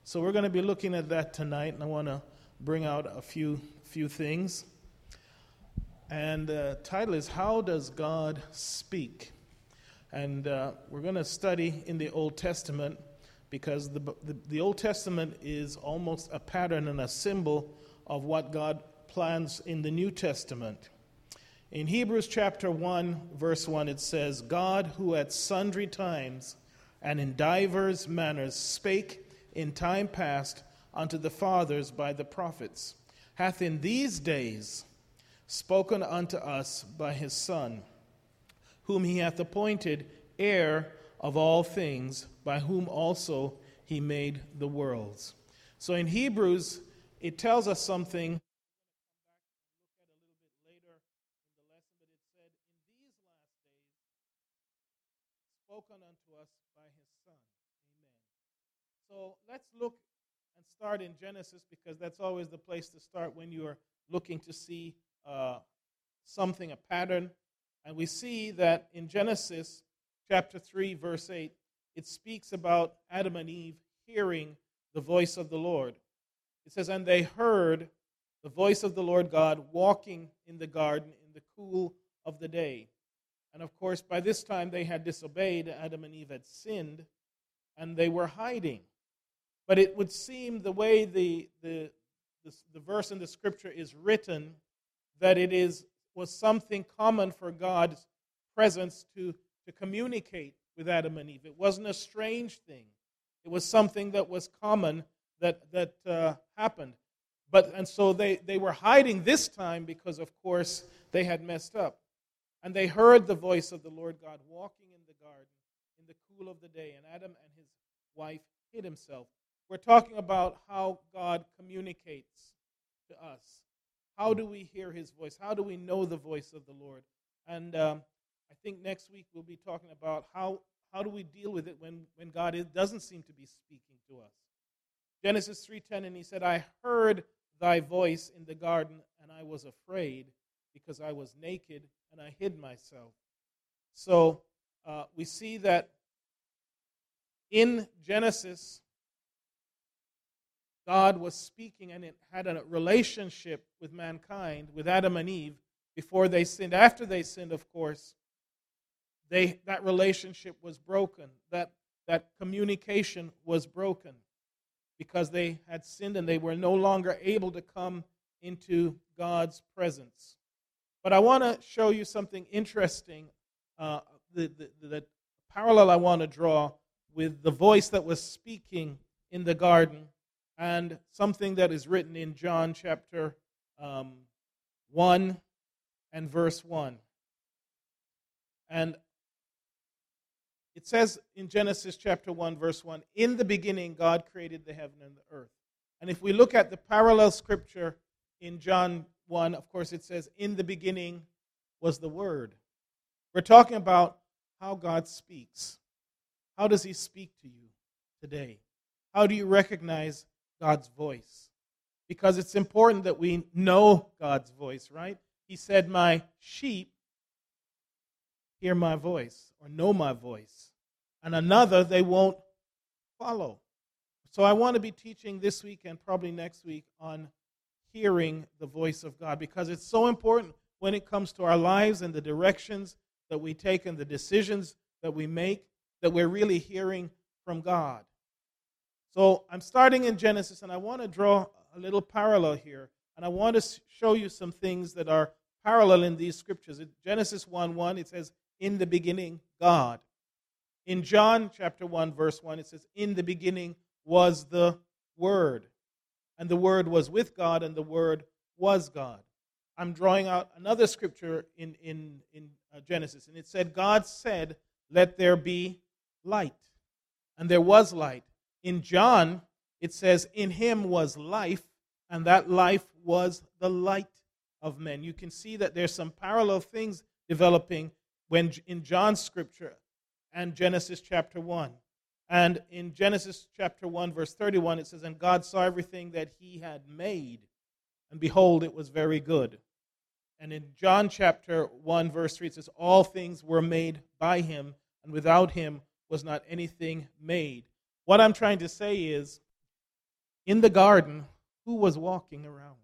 So we're going to be looking at that tonight, and I want to bring out a few things. And the title is, How Does God Speak? And we're going to study in the Old Testament, because the Old Testament is almost a pattern and a symbol of what God plans in the New Testament. In Hebrews chapter 1, verse 1, it says, God, who at sundry times and in divers manners spake in time past unto the fathers by the prophets, hath in these days spoken unto us by his Son, whom he hath appointed heir of all things, by whom also he made the worlds. So in Hebrews, it tells us something. Spoken unto us by his Son. Amen. So let's look and start in Genesis, because that's always the place to start when you are looking to see something, a pattern. And we see that in Genesis chapter 3, verse 8, it speaks about Adam and Eve hearing the voice of the Lord. It says, and they heard the voice of the Lord God walking in the garden in the cool of the day. And of course, by this time they had disobeyed. Adam and Eve had sinned, and they were hiding. But it would seem, the way the verse in the scripture is written, that it was something common for God's presence to communicate with Adam and Eve. It wasn't a strange thing. It was something that was common that happened. And so they were hiding this time because, of course, they had messed up. And they heard the voice of the Lord God walking in the garden in the cool of the day, and Adam and his wife hid himself. We're talking about how God communicates to us. How do we hear his voice? How do we know the voice of the Lord? And I think next week we'll be talking about how do we deal with it when God doesn't seem to be speaking to us. Genesis 3:10, and he said, I heard thy voice in the garden, and I was afraid, because I was naked, and I hid myself. So we see that in Genesis, God was speaking, and it had a relationship with mankind, with Adam and Eve, before they sinned. After they sinned, of course, that relationship was broken. That communication was broken, because they had sinned and they were no longer able to come into God's presence. But I want to show you something interesting, the parallel I want to draw with the voice that was speaking in the garden and something that is written in John chapter 1 and verse 1. And it says in Genesis chapter 1, verse 1, in the beginning God created the heaven and the earth. And if we look at the parallel scripture in John 1, of course, it says, in the beginning was the Word. We're talking about how God speaks. How does he speak to you today? How do you recognize God's voice? Because it's important that we know God's voice, right? He said, my sheep hear my voice, or know my voice, and another they won't follow. So I want to be teaching this week and probably next week on hearing the voice of God, because it's so important when it comes to our lives and the directions that we take and the decisions that we make, that we're really hearing from God. So I'm starting in Genesis, and I want to draw a little parallel here, and I want to show you some things that are parallel in these scriptures. In Genesis 1:1, it says, in the beginning, God. In John chapter 1, verse 1, it says, in the beginning was the Word. And the Word was with God, and the Word was God. I'm drawing out another scripture in Genesis, and it said, God said, let there be light. And there was light. In John, it says, in him was life, and that life was the light of men. You can see that there's some parallel things developing when in John's scripture and Genesis chapter 1. And in Genesis chapter 1, verse 31, it says, and God saw everything that he had made, and behold, it was very good. And in John chapter 1, verse 3, it says, all things were made by him, and without him was not anything made. What I'm trying to say is In the garden, who was walking around?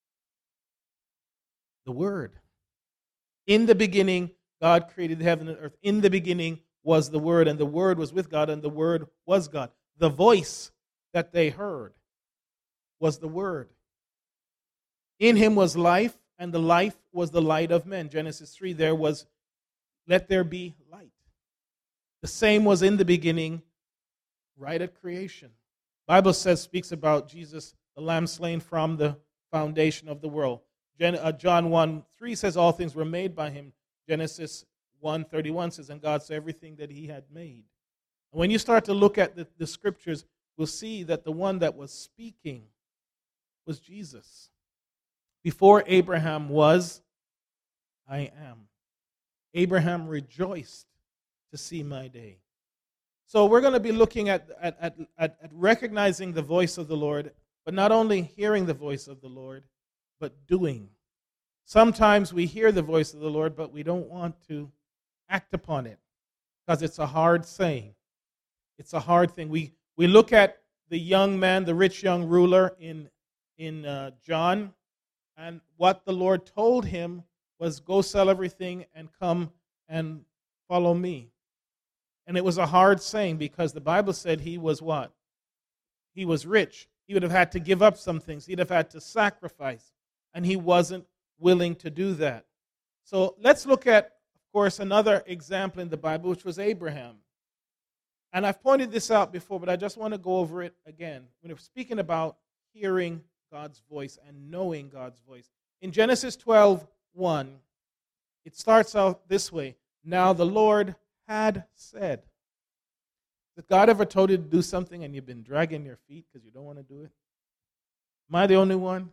The Word. In the beginning, God created heaven and earth. In the beginning was the Word, and the Word was with God, and the Word was God. The voice that they heard was the Word. In him was life, and the life was the light of men. Genesis 3, there was, let there be light. The same was in the beginning, right at creation. Bible speaks about Jesus, the Lamb slain from the foundation of the world. John 1:3 says all things were made by him. Genesis 1:31 says, and God saw everything that he had made. And when you start to look at the scriptures, we'll see that the one that was speaking was Jesus. Before Abraham was, I am. Abraham rejoiced to see my day. So we're going to be looking at recognizing the voice of the Lord, but not only hearing the voice of the Lord, but doing. Sometimes we hear the voice of the Lord, but we don't want to act upon it because it's a hard saying. It's a hard thing. We look at the young man, the rich young ruler in John, and what the Lord told him was, go sell everything and come and follow me. And it was a hard saying because the Bible said he was what? He was rich. He would have had to give up some things. He'd have had to sacrifice. And he wasn't willing to do that. So let's look at, of course, another example in the Bible, which was Abraham. And I've pointed this out before, but I just want to go over it again. When we're speaking about hearing God's voice and knowing God's voice. In Genesis 12:1, it starts out this way. Now the Lord had said. Has God ever told you to do something and you've been dragging your feet because you don't want to do it? Am I the only one?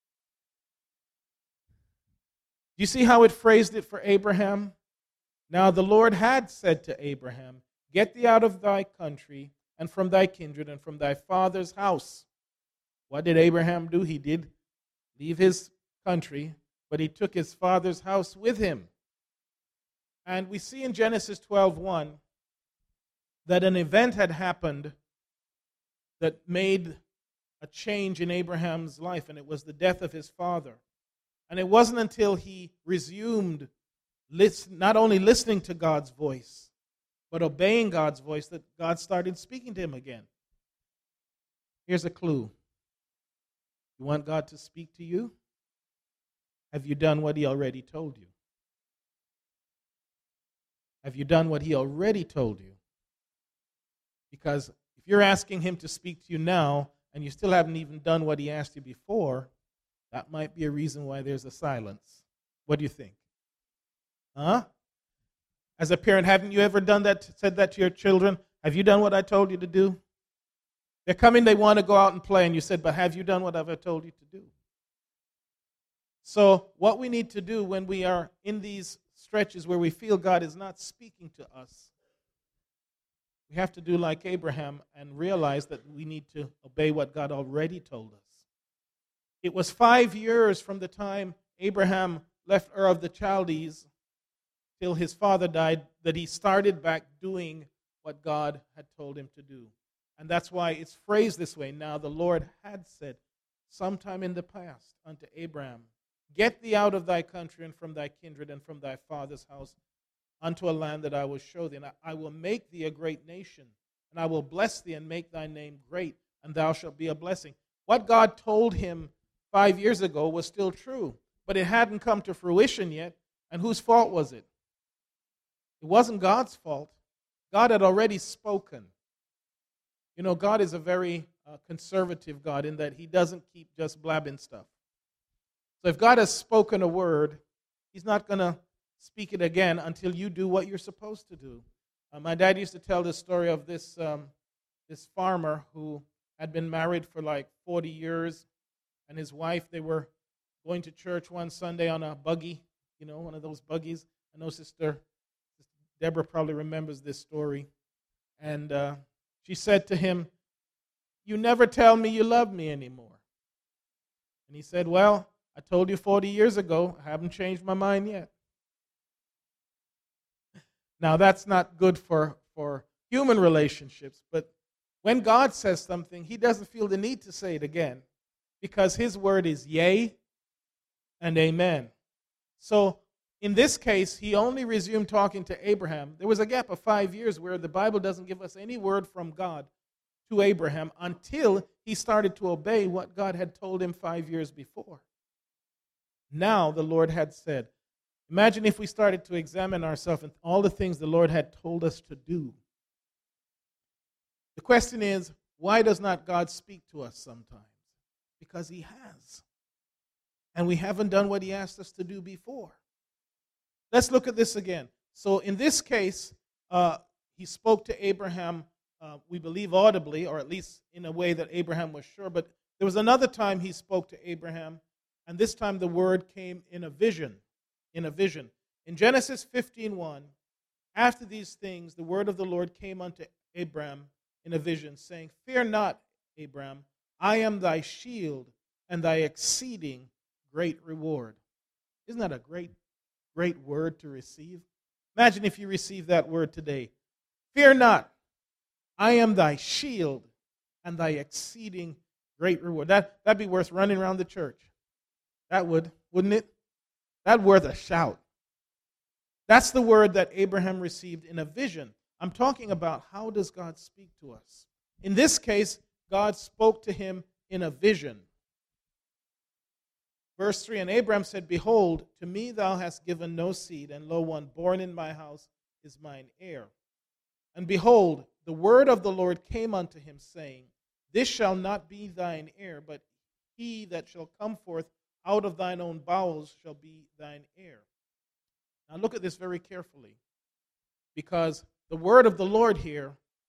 Do you see how it phrased it for Abraham? Now the Lord had said to Abraham, get thee out of thy country and from thy kindred and from thy father's house. What did Abraham do? He did leave his country, but he took his father's house with him. And we see in Genesis 12:1 that an event had happened that made a change in Abraham's life, and it was the death of his father. And it wasn't until he resumed not only listening to God's voice, but obeying God's voice that God started speaking to him again. Here's a clue. You want God to speak to you? Have you done what he already told you? Have you done what he already told you? Because if you're asking him to speak to you now and you still haven't even done what he asked you before, that might be a reason why there's a silence. What do you think? Huh? As a parent, haven't you ever done that, said that to your children? Have you done what I told you to do? They're coming, they want to go out and play, and you said, but have you done what I've told you to do? So what we need to do when we are in these stretches where we feel God is not speaking to us, we have to do like Abraham and realize that we need to obey what God already told us. It was 5 years from the time Abraham left Ur of the Chaldees till his father died that he started back doing what God had told him to do. And that's why it's phrased this way. Now the Lord had said sometime in the past unto Abraham, get thee out of thy country and from thy kindred and from thy father's house unto a land that I will show thee. And I will make thee a great nation, and I will bless thee and make thy name great, and thou shalt be a blessing. What God told him 5 years ago was still true, but it hadn't come to fruition yet. And whose fault was it? It wasn't God's fault. God had already spoken. You know, God is a very conservative God in that he doesn't keep just blabbing stuff. So if God has spoken a word, he's not going to speak it again until you do what you're supposed to do. My dad used to tell this story of this farmer who had been married for like 40 years, and his wife, they were going to church one Sunday on a buggy, you know, one of those buggies. I know Sister Deborah probably remembers this story. And she said to him, you never tell me you love me anymore. And he said, well, I told you 40 years ago. I haven't changed my mind yet. Now, that's not good for human relationships, but When God says something, he doesn't feel the need to say it again because his word is yea and amen. So in this case, he only resumed talking to Abraham. There was a gap of 5 years where the Bible doesn't give us any word from God to Abraham until he started to obey what God had told him 5 years before. Now the Lord had said, imagine if we started to examine ourselves and all the things the Lord had told us to do. The question is, why does not God speak to us sometimes? Because he has. And we haven't done what he asked us to do before. Let's look at this again. So in this case, he spoke to Abraham, we believe audibly, or at least in a way that Abraham was sure. But there was another time he spoke to Abraham, and this time the word came in a vision. In Genesis 15:1, after these things, the word of the Lord came unto Abram in a vision, saying, Fear not, Abram, I am thy shield and thy exceeding great reward. Isn't that a great word to receive? Imagine if you receive that word today. Fear not, I am thy shield and thy exceeding great reward. That'd be worth running around the church. That would, wouldn't it? That'd worth a shout. That's the word that Abraham received in a vision. I'm talking about how does God speak to us. In this case, God spoke to him in a vision. Verse 3, and Abraham said, Behold, to me thou hast given no seed, and lo, one born in my house is mine heir. And behold, the word of the Lord came unto him, saying, This shall not be thine heir, but he that shall come forth out of thine own bowels shall be thine heir. Now look at this very carefully, because the word of the Lord here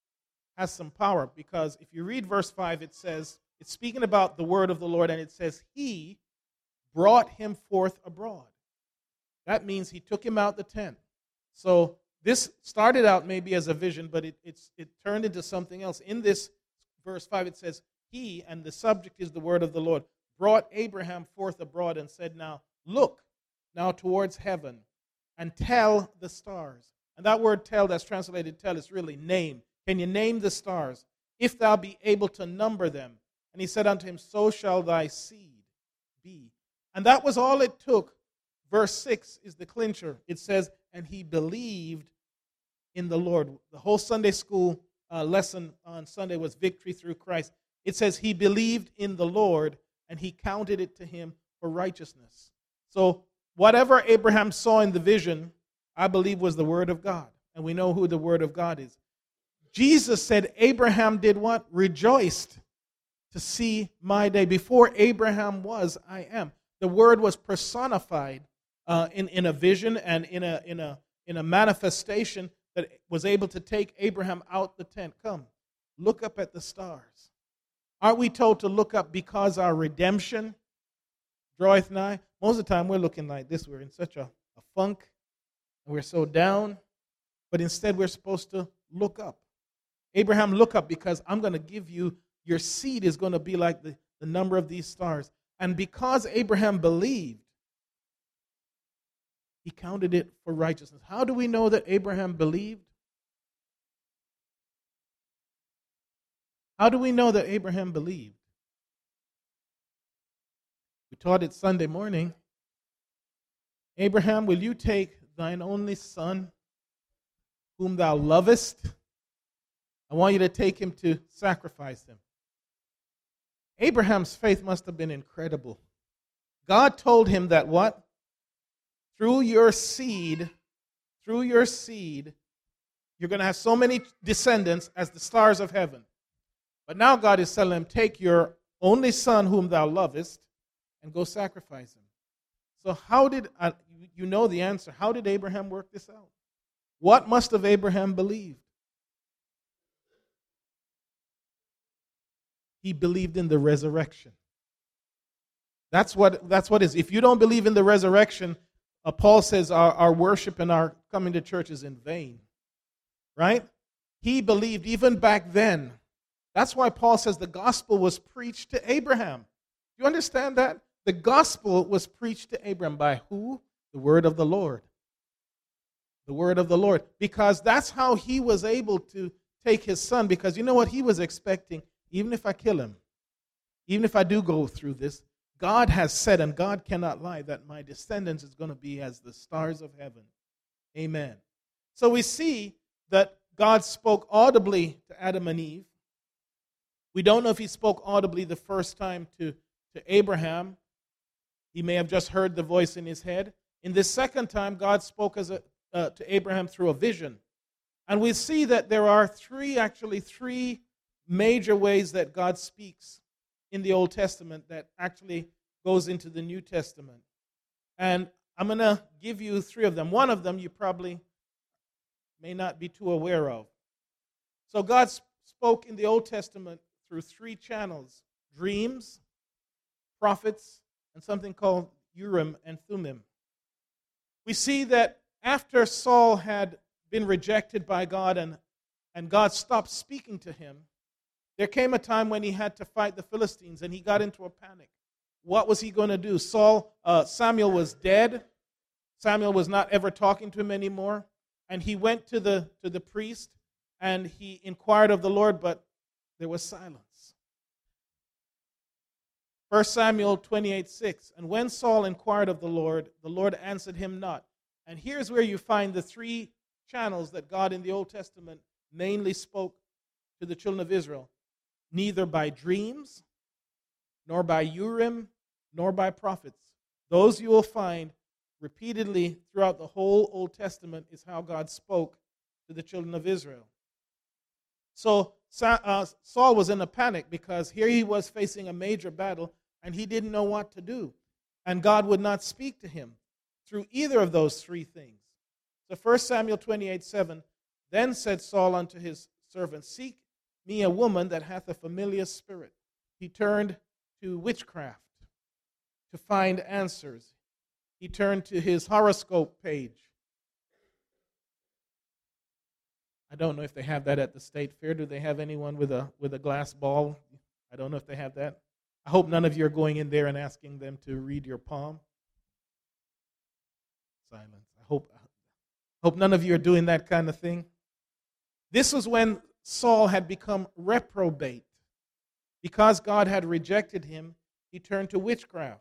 has some power. Because if you read verse 5, it says, it's speaking about the word of the Lord, and it says, He brought him forth abroad. That means he took him out the tent. So this started out maybe as a vision, but it turned into something else. In this verse 5, it says, He, and the subject is the word of the Lord, brought Abraham forth abroad and said, Now look now towards heaven and tell the stars. And that word tell, that's translated tell, is really name. Can you name the stars? If thou be able to number them. And he said unto him, So shall thy seed be. And that was all it took. Verse 6 is the clincher. It says, and he believed in the Lord. The whole Sunday school lesson on Sunday was victory through Christ. It says he believed in the Lord, and he counted it to him for righteousness. So whatever Abraham saw in the vision, I believe was the word of God. And we know who the word of God is. Jesus said Abraham did what? Rejoiced to see my day. Before Abraham was, I am. The word was personified in a vision and in a manifestation that was able to take Abraham out the tent. Come, look up at the stars. Aren't we told to look up because our redemption draweth nigh? Most of the time we're looking like this. We're in such a funk, and we're so down. But instead we're supposed to look up. Abraham, look up, because I'm going to give you, your seed is going to be like the number of these stars. And because Abraham believed, he counted it for righteousness. How do we know that Abraham believed? How do we know that Abraham believed? We taught it Sunday morning. Abraham, will you take thine only son, whom thou lovest? I want you to take him to sacrifice him. Abraham's faith must have been incredible. God told him that what? Through your seed, you're going to have so many descendants as the stars of heaven. But now God is telling him, take your only son whom thou lovest and go sacrifice him. So how did, you know the answer, how did Abraham work this out? What must have Abraham believed? He believed in the resurrection. That's what is. If you don't believe in the resurrection, Paul says our worship and our coming to church is in vain. Right? He believed even back then. That's why Paul says the gospel was preached to Abraham. Do you understand that? The gospel was preached to Abraham by who? The word of the Lord. The word of the Lord. Because that's how he was able to take his son, because you know what he was expecting? Even if I kill him, even if I do go through this, God has said, and God cannot lie, that my descendants is going to be as the stars of heaven. Amen. So we see that God spoke audibly to Adam and Eve. We don't know if he spoke audibly the first time to Abraham. He may have just heard the voice in his head. In this second time, God spoke to Abraham through a vision. And we see that there are three major ways that God speaks in the Old Testament that actually goes into the New Testament. And I'm going to give you three of them. One of them you probably may not be too aware of. So God spoke in the Old Testament through three channels: dreams, prophets, and something called Urim and Thummim. We see that after Saul had been rejected by God and God stopped speaking to him, there came a time when he had to fight the Philistines, and he got into a panic. What was he going to do? Samuel was dead. Samuel was not ever talking to him anymore. And he went to the priest, and he inquired of the Lord, but there was silence. 1 Samuel 28:6, and when Saul inquired of the Lord answered him not. And here's where you find the three channels that God in the Old Testament mainly spoke to the children of Israel. Neither by dreams, nor by Urim, nor by prophets. Those you will find repeatedly throughout the whole Old Testament is how God spoke to the children of Israel. So Saul was in a panic because here he was facing a major battle and he didn't know what to do. And God would not speak to him through either of those three things. So 1 Samuel 28:7, then said Saul unto his servants, seek me a woman that hath a familiar spirit. He turned to witchcraft to find answers. He turned to his horoscope page. I don't know if they have that at the state fair. Do they have anyone with a glass ball? I don't know if they have that. I hope none of you are going in there and asking them to read your palm. Silence. I hope none of you are doing that kind of thing. This was when Saul had become reprobate. Because God had rejected him, he turned to witchcraft.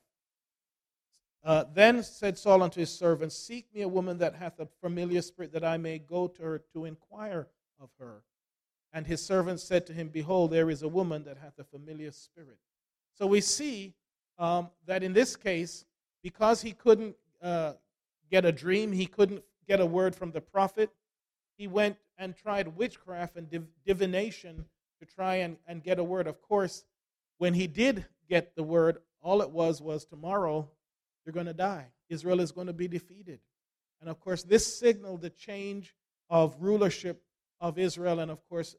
Then said Saul unto his servants, seek me a woman that hath a familiar spirit, that I may go to her to inquire of her. And his servants said to him, behold, there is a woman that hath a familiar spirit. So we see that in this case, because he couldn't get a dream, he couldn't get a word from the prophet, he went and tried witchcraft and divination to try and get a word. Of course, when he did get the word, all it was tomorrow you're going to die. Israel is going to be defeated. And of course, this signaled the change of rulership of Israel. And of course,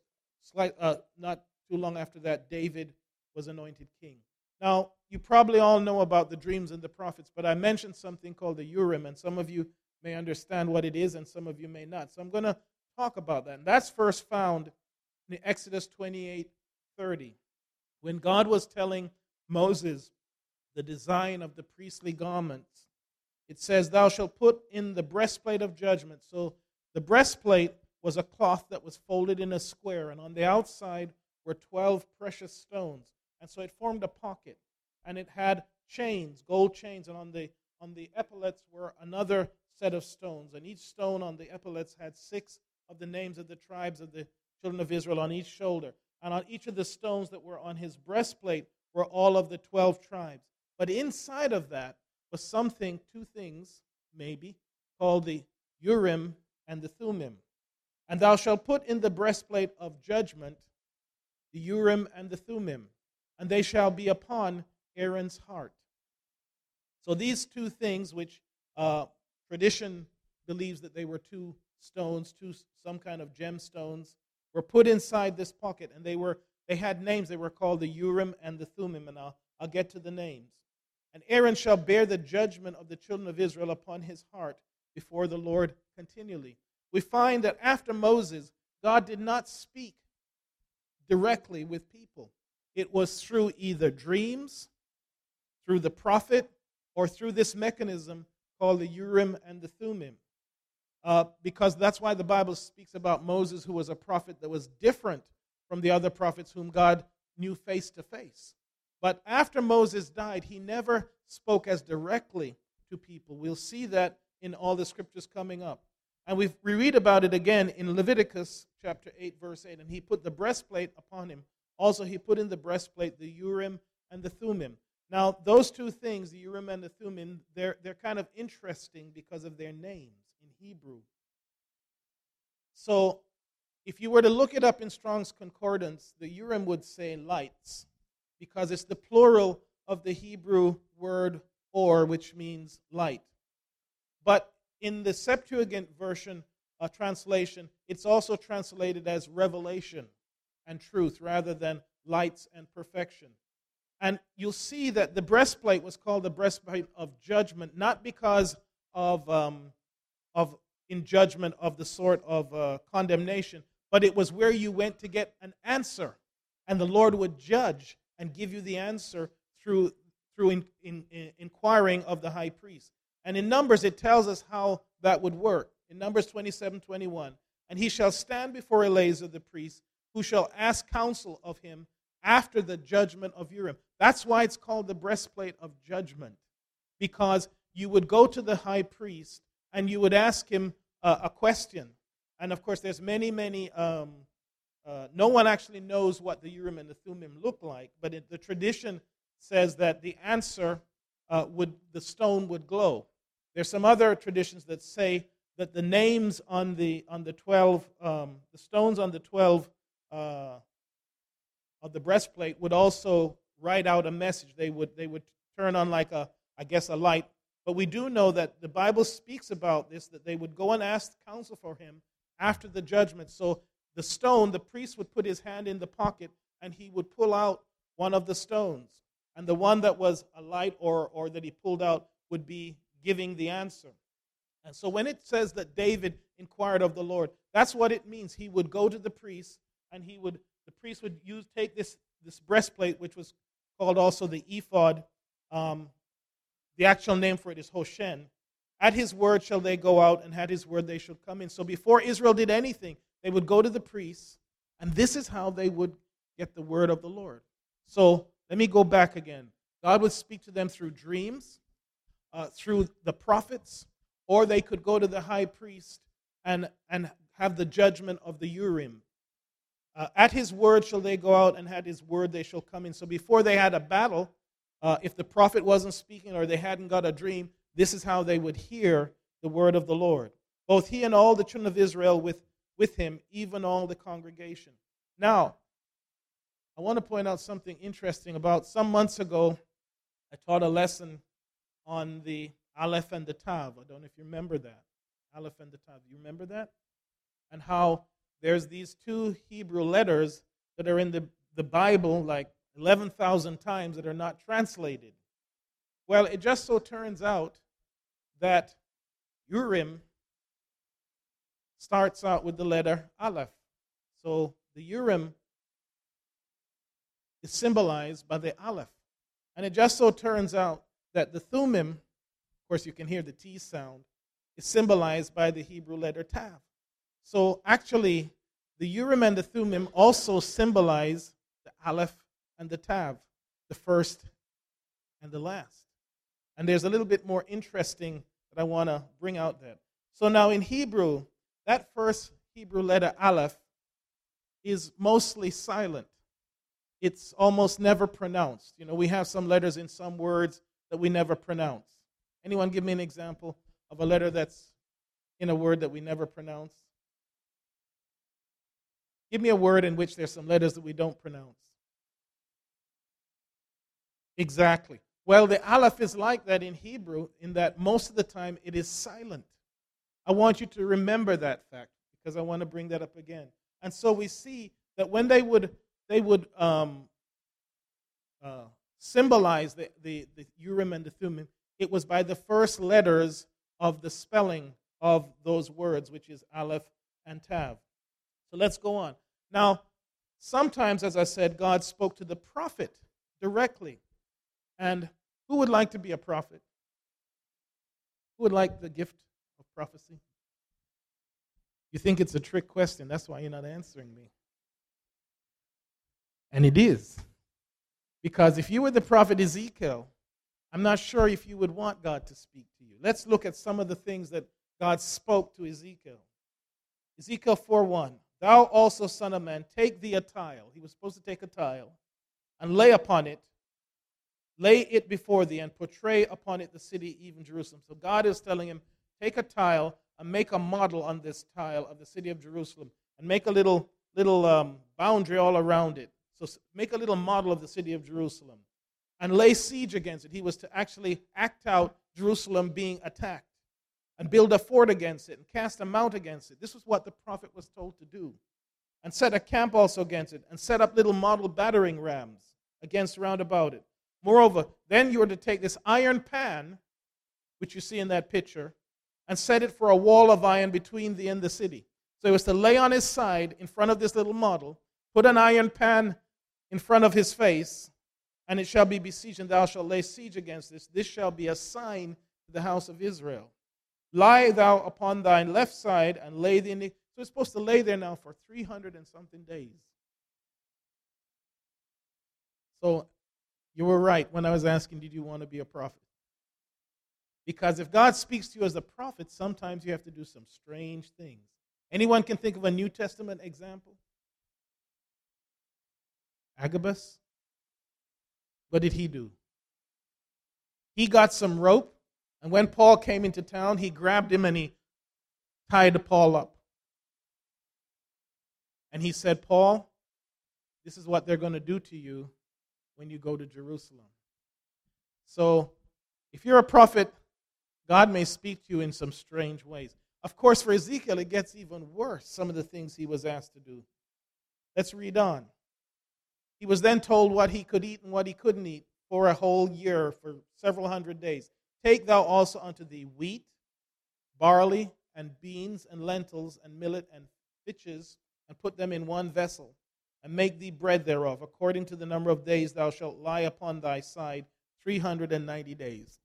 not too long after that, David was anointed king. Now, you probably all know about the dreams and the prophets, but I mentioned something called the Urim, and some of you may understand what it is, and some of you may not. So I'm going to talk about that. And that's first found in Exodus 28:30, when God was telling Moses the design of the priestly garments. It says, thou shalt put in the breastplate of judgment. So the breastplate was a cloth that was folded in a square, and on the outside were 12 precious stones. And so it formed a pocket, and it had chains, gold chains, and on the epaulets were another set of stones. And each stone on the epaulets had 6 of the names of the tribes of the children of Israel on each shoulder. And on each of the stones that were on his breastplate were all of the 12 tribes. But inside of that was two things, maybe, called the Urim and the Thummim. And thou shalt put in the breastplate of judgment the Urim and the Thummim, and they shall be upon Aaron's heart. So these two things, which tradition believes that they were two stones, some kind of gemstones, were put inside this pocket, and they had names. They were called the Urim and the Thummim, and I'll get to the names. And Aaron shall bear the judgment of the children of Israel upon his heart before the Lord continually. We find that after Moses, God did not speak directly with people. It was through either dreams, through the prophet, or through this mechanism called the Urim and the Thummim. because that's why the Bible speaks about Moses, who was a prophet that was different from the other prophets whom God knew face to face. But after Moses died, he never spoke as directly to people. We'll see that in all the scriptures coming up. And we read about it again in Leviticus chapter 8, verse 8. And he put the breastplate upon him. Also, he put in the breastplate the Urim and the Thummim. Now, those two things, the Urim and the Thummim, they're kind of interesting because of their names in Hebrew. So, if you were to look it up in Strong's Concordance, the Urim would say lights, because it's the plural of the Hebrew word or, which means light. But in the Septuagint version translation, it's also translated as revelation and truth rather than lights and perfection. And you'll see that the breastplate was called the breastplate of judgment, not because of in judgment of the sort of condemnation, but it was where you went to get an answer, and the Lord would judge and give you the answer through inquiring of the high priest. And in Numbers, it tells us how that would work. In Numbers 27:21, and he shall stand before Eleazar the priest, who shall ask counsel of him after the judgment of Urim. That's why it's called the breastplate of judgment, because you would go to the high priest and you would ask him a question. And of course, there's many, no one actually knows what the Urim and the Thummim look like, but the tradition says that the answer the stone would glow. There's some other traditions that say that the names on the 12, the stones on the 12 of the breastplate would also write out a message. They would turn on like a light. But we do know that the Bible speaks about this, that they would go and ask counsel for him after the judgment. So the stone, the priest would put his hand in the pocket and he would pull out one of the stones. And the one that was a light or that he pulled out would be giving the answer. And so when it says that David inquired of the Lord, that's what it means. He would go to the priest, and the priest would take this breastplate, which was called also the ephod. The actual name for it is Hoshen. At his word shall they go out, and at his word they shall come in. So before Israel did anything, they would go to the priest, and this is how they would get the word of the Lord. So let me go back again. God would speak to them through dreams, through the prophets, or they could go to the high priest and have the judgment of the Urim. At his word shall they go out, and at his word they shall come in. So before they had a battle, if the prophet wasn't speaking or they hadn't got a dream, this is how they would hear the word of the Lord. Both he and all the children of Israel with him, even all the congregation. Now, I want to point out something interesting. About some months ago, I taught a lesson on the Aleph and the Tav. I don't know if you remember that. Aleph and the Tav. You remember that? And how there's these two Hebrew letters that are in the Bible like 11,000 times that are not translated. Well, it just so turns out that Urim starts out with the letter Aleph. So the Urim is symbolized by the Aleph. And it just so turns out that the Thummim, of course you can hear the T sound, is symbolized by the Hebrew letter Tav. So actually, the Urim and the Thummim also symbolize the Aleph and the Tav, the first and the last. And there's a little bit more interesting that I want to bring out there. So now in Hebrew, that first Hebrew letter Aleph is mostly silent. It's almost never pronounced. You know, we have some letters in some words that we never pronounce. Anyone give me an example of a letter that's in a word that we never pronounce? Give me a word in which there's some letters that we don't pronounce. Exactly. Well, the Aleph is like that in Hebrew, in that most of the time it is silent. I want you to remember that fact because I want to bring that up again. And so we see that when they would symbolize the Urim and the Thummim, it was by the first letters of the spelling of those words, which is Aleph and Tav. So let's go on. Now, sometimes, as I said, God spoke to the prophet directly. And who would like to be a prophet? Who would like the gift of prophecy? You think it's a trick question. That's why you're not answering me. And it is. Because if you were the prophet Ezekiel, I'm not sure if you would want God to speak to you. Let's look at some of the things that God spoke to Ezekiel. Ezekiel 4:1. Thou also, son of man, take thee a tile. He was supposed to take a tile and lay upon it. Lay it before thee and portray upon it the city, even Jerusalem. So God is telling him, take a tile and make a model on this tile of the city of Jerusalem and make a little boundary all around it. So make a little model of the city of Jerusalem and lay siege against it. He was to actually act out Jerusalem being attacked and build a fort against it and cast a mount against it. This was what the prophet was told to do. And set a camp also against it and set up little model battering rams against round about it. Moreover, then you are to take this iron pan, which you see in that picture, and set it for a wall of iron between thee and the city. So he was to lay on his side in front of this little model, put an iron pan in front of his face, and it shall be besieged, and thou shalt lay siege against this. This shall be a sign to the house of Israel. Lie thou upon thine left side, and lay thee in the... So it's supposed to lay there now for 300 and something days. So you were right when I was asking, did you want to be a prophet? Because if God speaks to you as a prophet, sometimes you have to do some strange things. Anyone can think of a New Testament example? Agabus? What did he do? He got some rope, and when Paul came into town, he grabbed him and he tied Paul up. And he said, Paul, this is what they're going to do to you when you go to Jerusalem. So, if you're a prophet, God may speak to you in some strange ways. Of course, for Ezekiel, it gets even worse, some of the things he was asked to do. Let's read on. He was then told what he could eat and what he couldn't eat for a whole year, for several hundred days. Take thou also unto thee wheat, barley, and beans, and lentils, and millet, and fitches, and put them in one vessel, and make thee bread thereof. According to the number of days thou shalt lie upon thy side 390 days.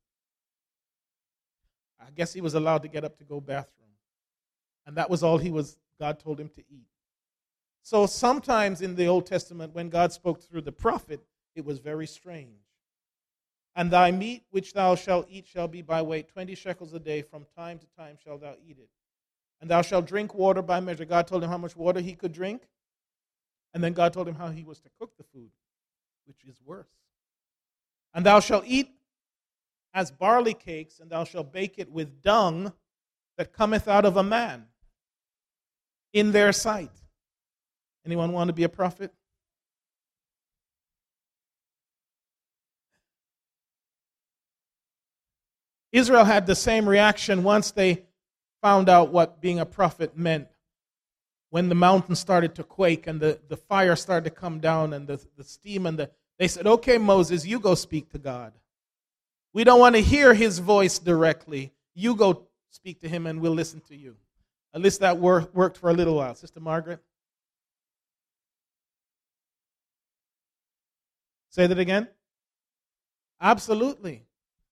I guess he was allowed to get up to go bathroom. And that was all God told him to eat. So sometimes in the Old Testament, when God spoke through the prophet, it was very strange. And thy meat which thou shalt eat shall be by weight 20 shekels a day. From time to time shalt thou eat it. And thou shalt drink water by measure. God told him how much water he could drink. And then God told him how he was to cook the food, which is worse. And thou shalt eat as barley cakes, and thou shalt bake it with dung that cometh out of a man in their sight. Anyone want to be a prophet? Israel had the same reaction once they found out what being a prophet meant. When the mountain started to quake and the fire started to come down and the steam they said, okay, Moses, you go speak to God. We don't want to hear his voice directly. You go speak to him and we'll listen to you. At least that worked for a little while. Sister Margaret? Say that again? Absolutely.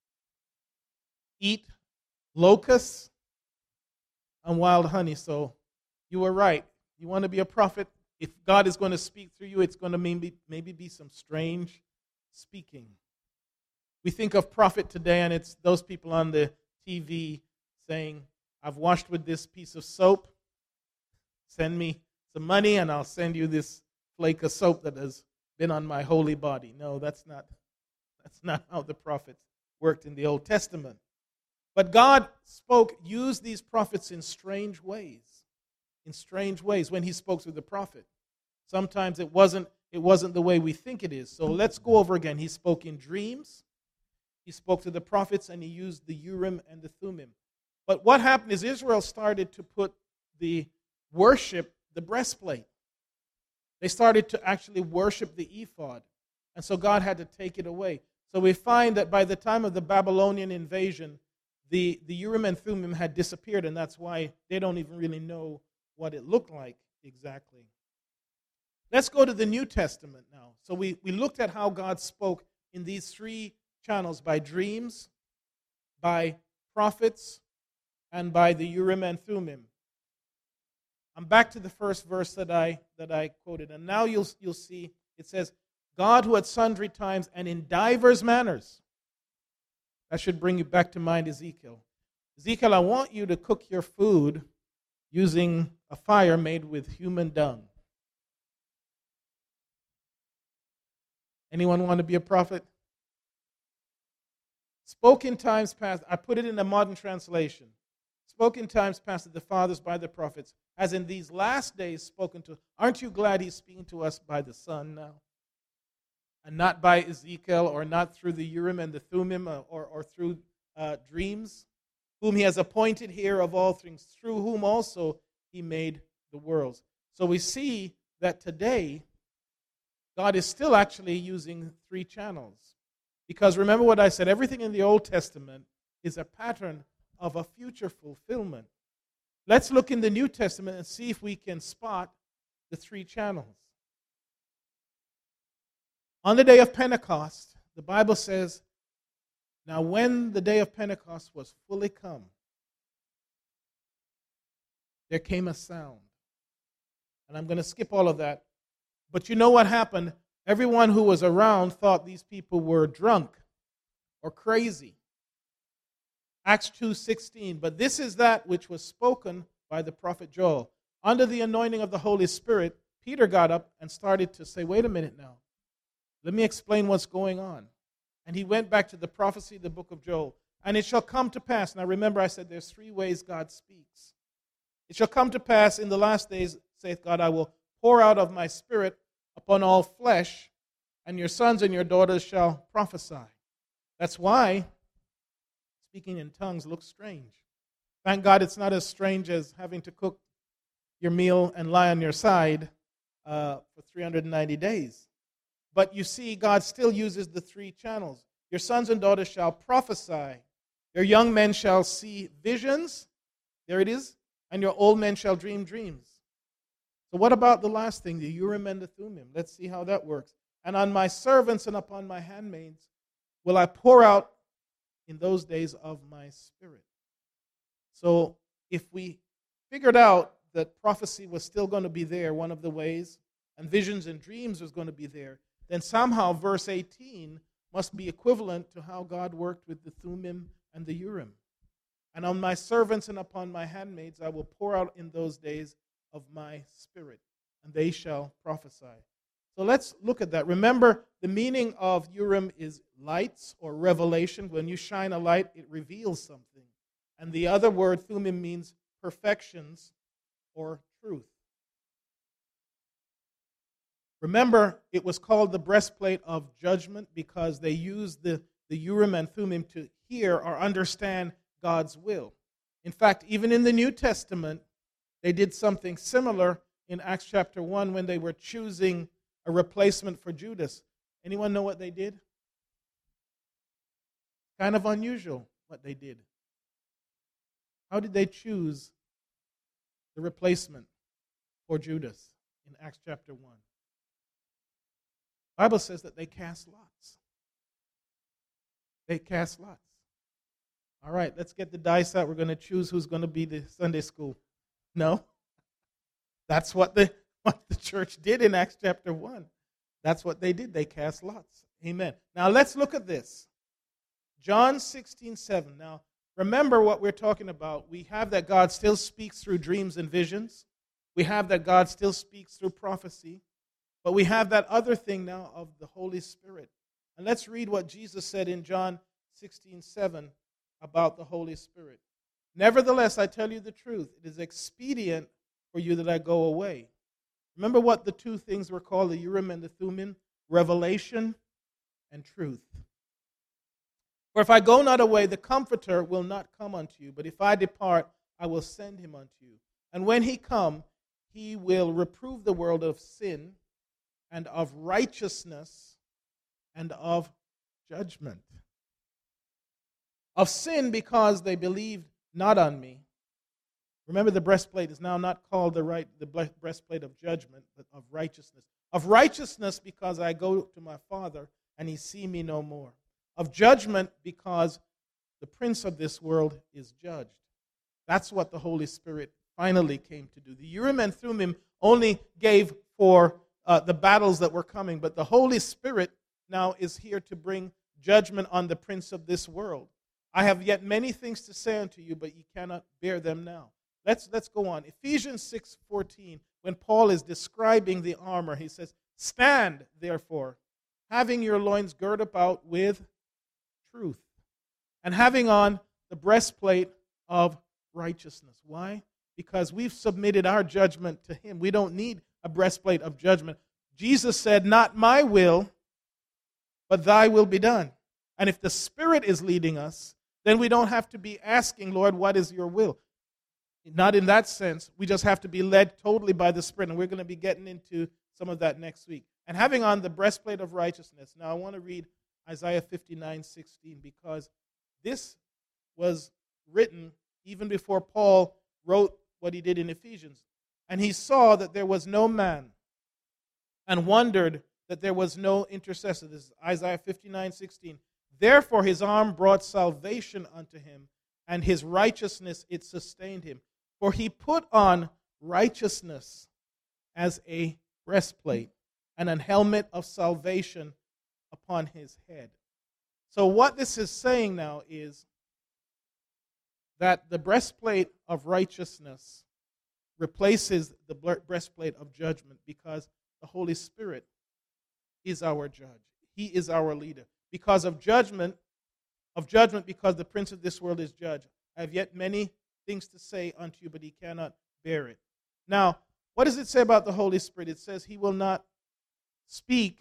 Eat locusts and wild honey. So you were right. You want to be a prophet? If God is going to speak through you, it's going to maybe be some strange speaking. We think of prophet today, and it's those people on the TV saying, I've washed with this piece of soap. Send me some money, and I'll send you this flake of soap that has been on my holy body. No, that's not how the prophets worked in the Old Testament. But God used these prophets in strange ways. In strange ways when he spoke through the prophet. Sometimes it wasn't the way we think it is. So let's go over again. He spoke in dreams. He spoke to the prophets, and he used the Urim and the Thummim. But what happened is Israel started to put the breastplate. They started to actually worship the ephod. And so God had to take it away. So we find that by the time of the Babylonian invasion, the Urim and Thummim had disappeared, and that's why they don't even really know what it looked like exactly. Let's go to the New Testament now. So we looked at how God spoke in these three channels, by dreams, by prophets, and by the Urim and Thummim. I'm back to the first verse that I quoted. And now you'll see it says, God who at sundry times and in divers manners. That should bring you back to mind Ezekiel. Ezekiel, I want you to cook your food using a fire made with human dung. Anyone want to be a prophet? Spoke in times past, I put it in a modern translation. Spoke in times past to the fathers by the prophets, as in these last days spoken to. Aren't you glad he's speaking to us by the Son now? And not by Ezekiel, or not through the Urim and the Thummim, or through dreams, whom he has appointed here of all things, through whom also he made the worlds. So we see that today, God is still actually using three channels. Because remember what I said, everything in the Old Testament is a pattern of a future fulfillment. Let's look in the New Testament and see if we can spot the three channels. On the day of Pentecost, the Bible says, now when the day of Pentecost was fully come, there came a sound. And I'm going to skip all of that. But you know what happened? Everyone who was around thought these people were drunk or crazy. Acts 2:16, but this is that which was spoken by the prophet Joel. Under the anointing of the Holy Spirit, Peter got up and started to say, wait a minute now. Let me explain what's going on. And he went back to the prophecy of the book of Joel. And it shall come to pass. Now remember I said there's three ways God speaks. It shall come to pass in the last days, saith God, I will pour out of my spirit upon all flesh, and your sons and your daughters shall prophesy. That's why speaking in tongues looks strange. Thank God it's not as strange as having to cook your meal and lie on your side for 390 days. But you see, God still uses the three channels. Your sons and daughters shall prophesy. Your young men shall see visions. There it is. And your old men shall dream dreams. So what about the last thing, the Urim and the Thummim? Let's see how that works. And on my servants and upon my handmaids will I pour out in those days of my spirit. So if we figured out that prophecy was still going to be there, one of the ways, and visions and dreams was going to be there, then somehow verse 18 must be equivalent to how God worked with the Thummim and the Urim. And on my servants and upon my handmaids I will pour out in those days of my spirit, and they shall prophesy. So let's look at that. Remember, the meaning of Urim is lights or revelation. When you shine a light, it reveals something. And the other word, Thummim, means perfections or truth. Remember, it was called the breastplate of judgment because they used the Urim and Thummim to hear or understand God's will. In fact, even in the New Testament, they did something similar in Acts chapter 1 when they were choosing a replacement for Judas. Anyone know what they did? Kind of unusual what they did. How did they choose the replacement for Judas in Acts chapter 1? The Bible says that they cast lots. They cast lots. All right, let's get the dice out. We're going to choose who's going to be the Sunday school. No. That's what the church did in Acts chapter 1. That's what they did. They cast lots. Amen. Now let's look at this. John 16:7. Now remember what we're talking about. We have that God still speaks through dreams and visions. We have that God still speaks through prophecy. But we have that other thing now of the Holy Spirit. And let's read what Jesus said in John 16:7 about the Holy Spirit. Nevertheless, I tell you the truth. It is expedient for you that I go away. Remember what the two things were called, the Urim and the Thummim? Revelation and truth. For if I go not away, the Comforter will not come unto you. But if I depart, I will send him unto you. And when he come, he will reprove the world of sin and of righteousness and of judgment. Of sin, because they believed not on me. Remember, the breastplate is now not called the breastplate of judgment, but of righteousness. Of righteousness, because I go to my Father, and he see me no more. Of judgment, because the prince of this world is judged. That's what the Holy Spirit finally came to do. The Urim and Thummim only gave for the battles that were coming, but the Holy Spirit now is here to bring judgment on the prince of this world. I have yet many things to say unto you, but ye cannot bear them now. Let's go on. Ephesians 6:14, when Paul is describing the armor, he says, stand, therefore, having your loins girt about with truth, and having on the breastplate of righteousness. Why? Because we've submitted our judgment to him. We don't need a breastplate of judgment. Jesus said, not my will, but thy will be done. And if the Spirit is leading us, then we don't have to be asking, Lord, what is your will? Not in that sense. We just have to be led totally by the Spirit. And we're going to be getting into some of that next week. And having on the breastplate of righteousness. Now I want to read Isaiah 59:16, because this was written even before Paul wrote what he did in Ephesians. And he saw that there was no man, and wondered that there was no intercessor. This is Isaiah 59:16. Therefore his arm brought salvation unto him, and his righteousness it sustained him. For he put on righteousness as a breastplate, and an helmet of salvation upon his head. So what this is saying now is that the breastplate of righteousness replaces the breastplate of judgment, because the Holy Spirit is our judge. He is our leader. Because of judgment, because the prince of this world is judged. I have yet many things to say unto you, but he cannot bear it. Now, what does it say about the Holy Spirit? It says he will not speak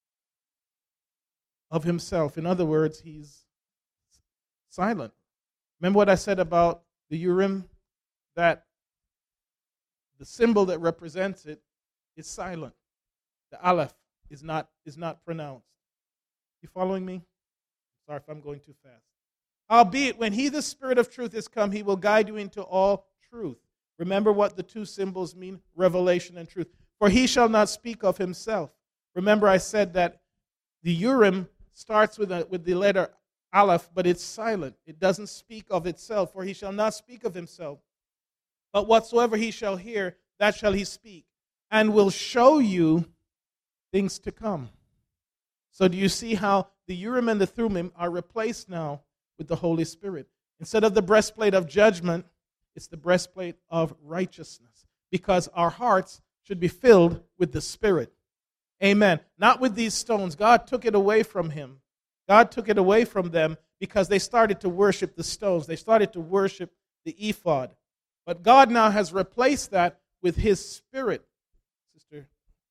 of himself. In other words, he's silent. Remember what I said about the Urim? That the symbol that represents it is silent. The Aleph is not pronounced. You following me? Sorry if I'm going too fast. Howbeit, when he, the Spirit of truth, is come, he will guide you into all truth. Remember what the two symbols mean? Revelation and truth. For he shall not speak of himself. Remember I said that the Urim starts with the letter Aleph, but it's silent. It doesn't speak of itself. For he shall not speak of himself. But whatsoever he shall hear, that shall he speak, and will show you things to come. So do you see how the Urim and the Thummim are replaced now with the Holy Spirit? Instead of the breastplate of judgment, it's the breastplate of righteousness, because our hearts should be filled with the Spirit. Amen. Not with these stones. God took it away from him. God took it away from them because they started to worship the stones. They started to worship the ephod. But God now has replaced that with his Spirit. Sister?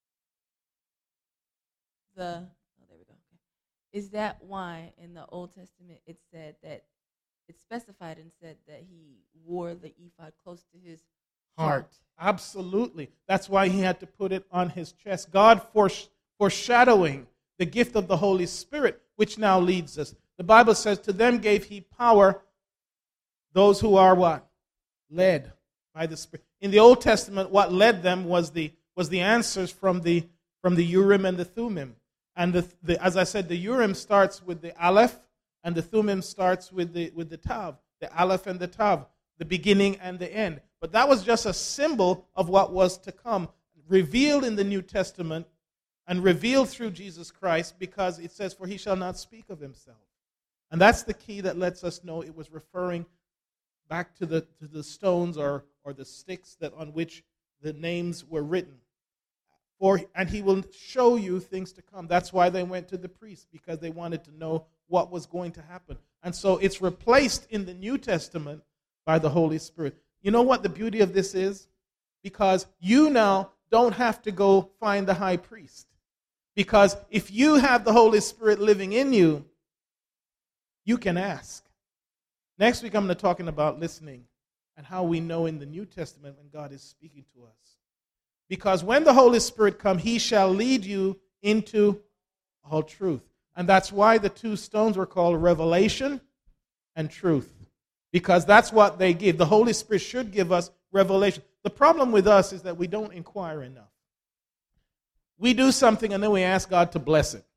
There we go. Is that why in the Old Testament it said that, it specified and said that he wore the ephod close to his heart? Absolutely. That's why he had to put it on his chest. God foreshadowing the gift of the Holy Spirit, which now leads us. The Bible says, to them gave he power, those who are what? Led by the Spirit. In the Old Testament, what led them was the answers from the Urim and the Thummim. And as I said, the Urim starts with the Aleph, and the Thummim starts with the Tav, the Aleph and the Tav, the beginning and the end. But that was just a symbol of what was to come, revealed in the New Testament and revealed through Jesus Christ, because it says, for he shall not speak of himself. And that's the key that lets us know it was referring back to the stones or the sticks that on which the names were written. And he will show you things to come. That's why they went to the priest, because they wanted to know what was going to happen. And so it's replaced in the New Testament by the Holy Spirit. You know what the beauty of this is? Because you now don't have to go find the high priest. Because if you have the Holy Spirit living in you, you can ask. Next week I'm going to talk about listening and how we know in the New Testament when God is speaking to us. Because when the Holy Spirit comes, he shall lead you into all truth. And that's why the two stones were called revelation and truth. Because that's what they give. The Holy Spirit should give us revelation. The problem with us is that we don't inquire enough. We do something and then we ask God to bless it.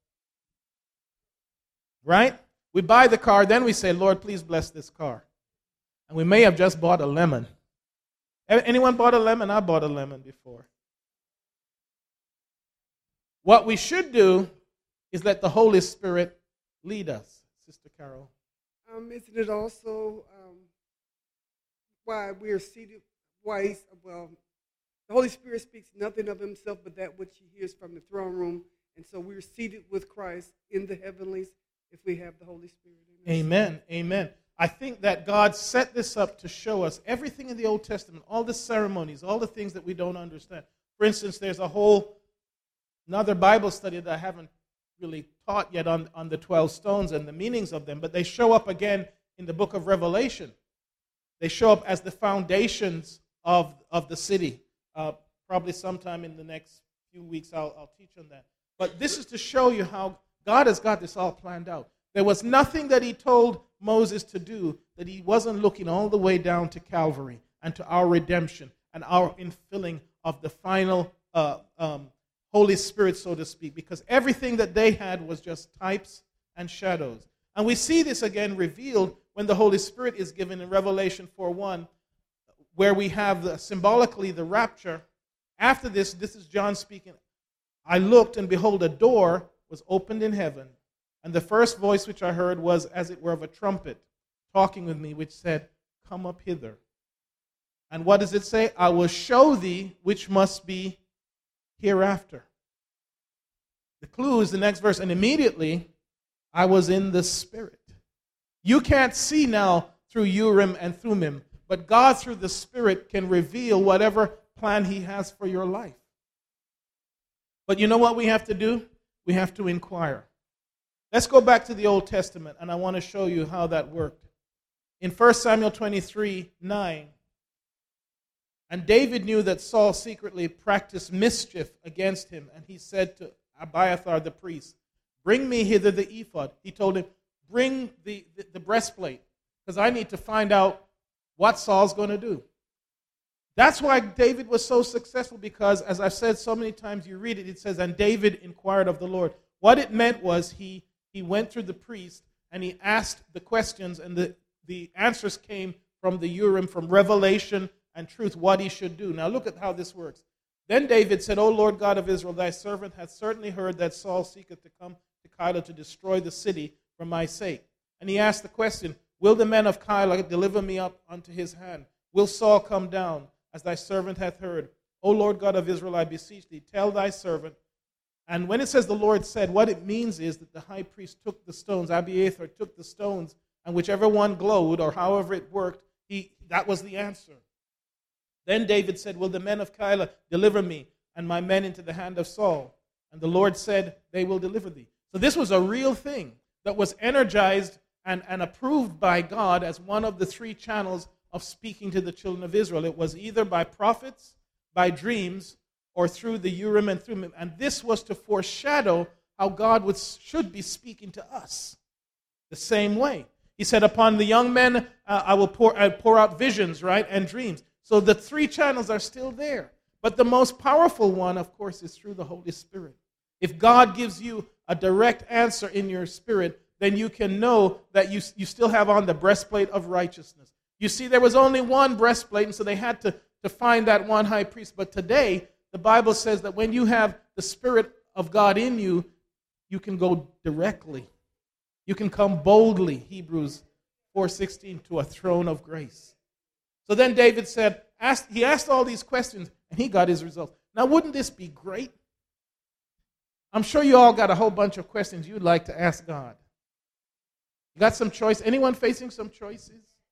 Right? We buy the car, then we say, Lord, please bless this car. And we may have just bought a lemon. Anyone bought a lemon? I bought a lemon before. What we should do is let the Holy Spirit lead us, Sister Carol. Isn't it also why we are seated? The Holy Spirit speaks nothing of himself but that which he hears from the throne room. And so we're seated with Christ in the heavenlies if we have the Holy Spirit in us. Amen. Amen. I think that God set this up to show us everything in the Old Testament, all the ceremonies, all the things that we don't understand. For instance, there's another Bible study that I haven't really taught yet on the 12 stones and the meanings of them, but they show up again in the book of Revelation. They show up as the foundations of the city. Probably sometime in the next few weeks I'll teach on that. But this is to show you how God has got this all planned out. There was nothing that he told Moses to do that he wasn't looking all the way down to Calvary and to our redemption and our infilling of the final Holy Spirit, so to speak, because everything that they had was just types and shadows. And we see this again revealed when the Holy Spirit is given in Revelation 4:1, where we have symbolically the rapture. After this is John speaking. I looked, and behold, a door was opened in heaven. And the first voice which I heard was as it were of a trumpet talking with me, which said, "Come up hither." And what does it say? "I will show thee which must be hereafter." The clue is the next verse. And immediately I was in the Spirit. You can't see now through Urim and Thummim, but God through the Spirit can reveal whatever plan he has for your life. But you know what we have to do? We have to inquire. Let's go back to the Old Testament, and I want to show you how that worked. In 1 Samuel 23:9, and David knew that Saul secretly practiced mischief against him, and he said to Abiathar the priest, "Bring me hither the ephod." He told him, "Bring the breastplate, because I need to find out what Saul's going to do." That's why David was so successful, because, as I've said so many times, you read it, it says, "And David inquired of the Lord." What it meant was he went through the priest, and he asked the questions, and the answers came from the Urim, from revelation and truth, what he should do. Now look at how this works. Then David said, "O Lord God of Israel, thy servant hath certainly heard that Saul seeketh to come to Keilah to destroy the city for my sake." And he asked the question, "Will the men of Keilah deliver me up unto his hand? Will Saul come down, as thy servant hath heard? O Lord God of Israel, I beseech thee, tell thy servant." And when it says the Lord said, what it means is that the high priest took the stones, Abiathar took the stones, and whichever one glowed, or however it worked, that was the answer. Then David said, "Will the men of Keilah deliver me and my men into the hand of Saul?" And the Lord said, "They will deliver thee." So this was a real thing that was energized and approved by God as one of the three channels of speaking to the children of Israel. It was either by prophets, by dreams, or through the Urim and Thummim. And this was to foreshadow how God should be speaking to us the same way. He said, "Upon the young men I will pour out visions," right, and dreams. So the three channels are still there. But the most powerful one, of course, is through the Holy Spirit. If God gives you a direct answer in your spirit, then you can know that you still have on the breastplate of righteousness. You see, there was only one breastplate, and so they had to find that one high priest. But today, the Bible says that when you have the Spirit of God in you, you can go directly. You can come boldly, Hebrews 4:16, to a throne of grace. So then David said, he asked all these questions, and he got his results. Now, wouldn't this be great? I'm sure you all got a whole bunch of questions you'd like to ask God. You got some choice? Anyone facing some choices?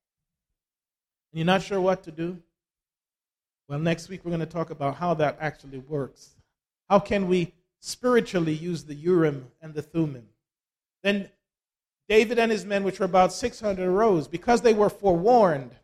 And you're not sure what to do? Well, next week we're going to talk about how that actually works. How can we spiritually use the Urim and the Thummim? Then David and his men, which were about 600, arose because they were forewarned.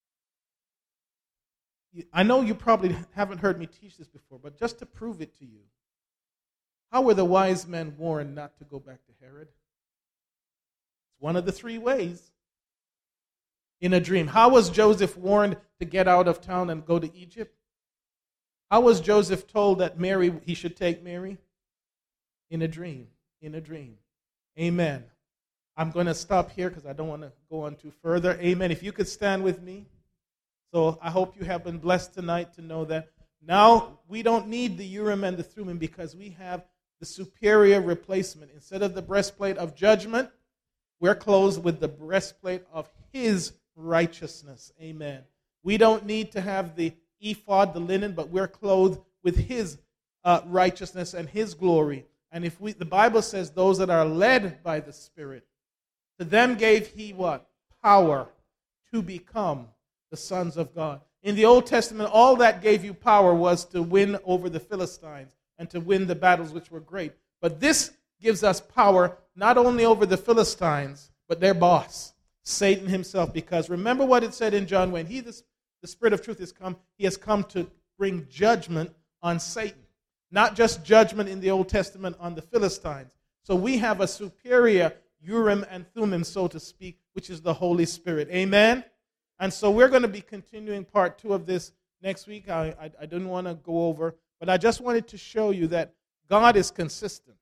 I know you probably haven't heard me teach this before, but just to prove it to you, how were the wise men warned not to go back to Herod? It's one of the three ways. In a dream. How was Joseph warned to get out of town and go to Egypt? How was Joseph told that he should take Mary? In a dream. In a dream. Amen. I'm going to stop here because I don't want to go on too further. Amen. If you could stand with me. So I hope you have been blessed tonight to know that now we don't need the Urim and the Thummim because we have the superior replacement. Instead of the breastplate of judgment, we're clothed with the breastplate of His righteousness. Amen. We don't need to have the ephod, the linen, but we're clothed with His righteousness and His glory. And the Bible says those that are led by the Spirit, to them gave He what? Power to become the sons of God. In the Old Testament, all that gave you power was to win over the Philistines and to win the battles, which were great. But this gives us power not only over the Philistines, but their boss, Satan himself. Because remember what it said in John, when the Spirit of truth has come, He has come to bring judgment on Satan. Not just judgment in the Old Testament on the Philistines. So we have a superior Urim and Thummim, so to speak, which is the Holy Spirit. Amen? And so we're going to be continuing part 2 of this next week. I didn't want to go over, but I just wanted to show you that God is consistent.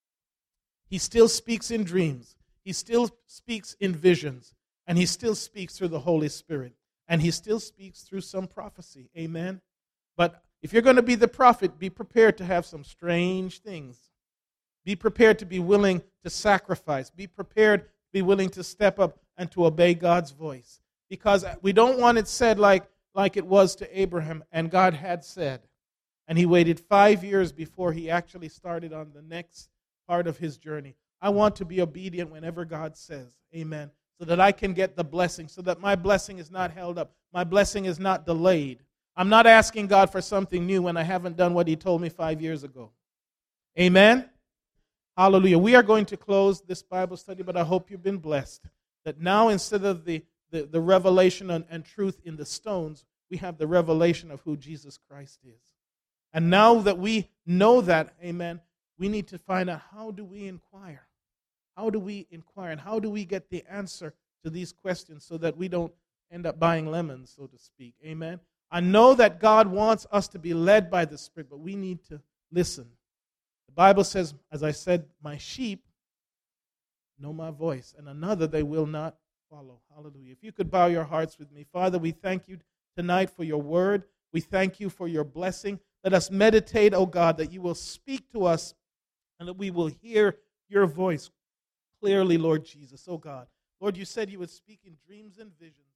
He still speaks in dreams. He still speaks in visions. And He still speaks through the Holy Spirit. And He still speaks through some prophecy. Amen? But if you're going to be the prophet, be prepared to have some strange things. Be prepared to be willing to sacrifice. Be prepared to be willing to step up and to obey God's voice. Because we don't want it said like it was to Abraham, and God had said. And he waited 5 years before he actually started on the next part of his journey. I want to be obedient whenever God says, amen, so that I can get the blessing, so that my blessing is not held up. My blessing is not delayed. I'm not asking God for something new when I haven't done what He told me 5 years ago. Amen? Hallelujah. We are going to close this Bible study, but I hope you've been blessed. That now instead of the revelation and truth in the stones, we have the revelation of who Jesus Christ is. And now that we know that, amen, we need to find out, how do we inquire? How do we inquire? And how do we get the answer to these questions so that we don't end up buying lemons, so to speak? Amen? I know that God wants us to be led by the Spirit, but we need to listen. The Bible says, as I said, my sheep know my voice, and another they will not follow. Hallelujah. If you could bow your hearts with me. Father, we thank You tonight for Your word. We thank You for Your blessing. Let us meditate, oh God, that You will speak to us and that we will hear Your voice clearly, Lord Jesus, oh God. Lord, You said You would speak in dreams and visions.